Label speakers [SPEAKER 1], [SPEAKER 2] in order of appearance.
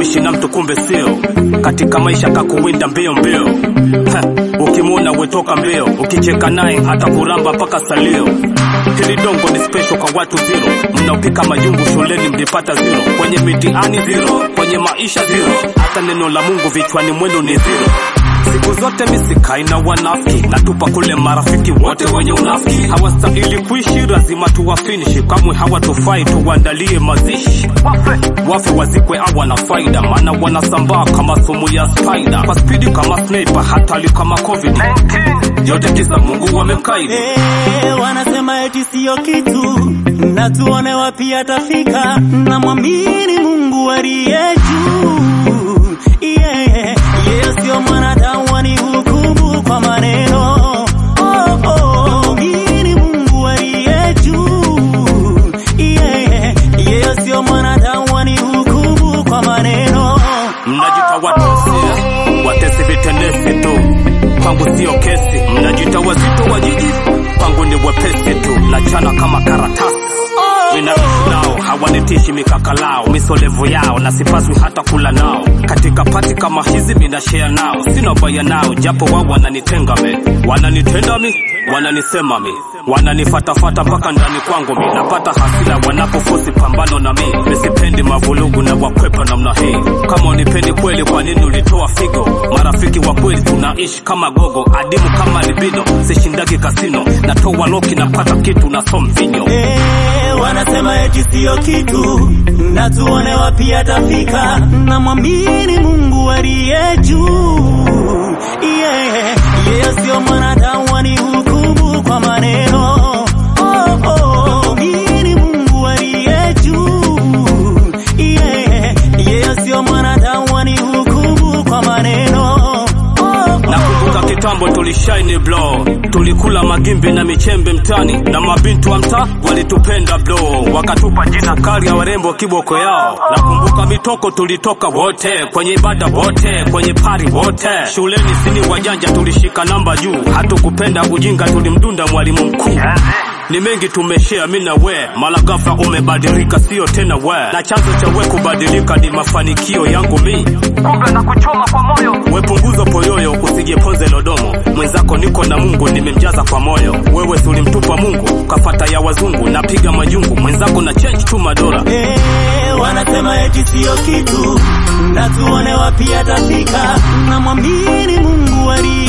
[SPEAKER 1] kuishi na mtu kumbe sio. Katika maisha kakuwinda mbio mbio. Ukimwona wetoka mbio, ukicheka naye hata kuramba mpaka salio. Hili dongo ni special kwa watu zero. Mnaopika majungu shuleni mlipata zero. Kwenye mitihani zero, kwenye maisha zero. Hata neno la Mungu vichwani mwenu ni zero. Siku zote misikai na wanafiki, natupa kule marafiki wote wenye unafiki. Hawastahili kuishi, lazima tuwafinishi. Kamwe hawatufai, tuandalie mazishi. Wafe wazikwe hawana faida, maana wanasambaa kama sumu ya spider. Kwa speedi kama sniper, hatari kama COVID-19. Yote kisa Mungu wamemkaidi.
[SPEAKER 2] Wanasema eti sio kitu, na tuone wapi atafika. Na mwamini Mungu aliye juu. Sio mwanadamu anihukumu kwa maneno. Mwamini Mungu aliye juu. Sio mwanadamu anihukumu kwa maneno.
[SPEAKER 1] Mnajita watusia, watesi vitendesi tu. Kwangu sio kesi. Mnajita wazito wa jiji, kwangu ni wepesi tu. Nachana kama karatasi. Minaishi nao, hawanitishi mikaka lao. Misolevu yao, na sipaswi hata kula nao. Katika pati kama hizi mina share nao. Sina baya nao, japo wao wananitenga me. Wananitenda mi, wananisema mi. Wananifatafata mpaka ndani kwangu mi. Napata hasila wanapofosi pambano na mi. Misipendi mavulugu na wakwepa namna hii. Kama unipendi kweli kwa nini ulitoa figo? Marafiki wa kweli tunaishi kama gogo. Adimu kama libido, sishindagi kasino. Natoa loki napata kitu na somvinyo.
[SPEAKER 2] Wanasema eti sio kitu, na tuone wapi atafika. Na mwamini Mungu aliye juu. Sio mwanadamu anihukumu kwa maneno. Mwamini Mungu aliye juu. Sio mwanadamu anihukumu kwa maneno.
[SPEAKER 1] Nakumbuka kitambo tulishine blow. Tulikula magimbi na michembe mtani. Na mabintu wa mtaa walitupenda blow. Wakatupa jina kali ya warembo kiboko yao. Nakumbuka mitoko tulitoka wote. Kwenye ibada wote, kwenye pari wote. Shuleni sini wajanja tulishika namba juu. Hatukupenda ujinga tulimdunda mwalimu mkuu. Ni mengi tumeshare mimi na we. Mara ghafla umebadilika sio tena we. Na chanzo cha we kubadilika ni mafanikio yangu mi. Kumbe na kuchoma kwa moyo. We punguza poyoyo usijepoze lodomo. Mwenzako niko na Mungu nimemjaza kwa moyo. Wewe ulimtupa Mungu kafata ya wazungu. Napiga majungu mwenzako na change tu madola.
[SPEAKER 2] Wanasema eti sio kitu, na tuone wapi atafika. Na mwamini Mungu aliye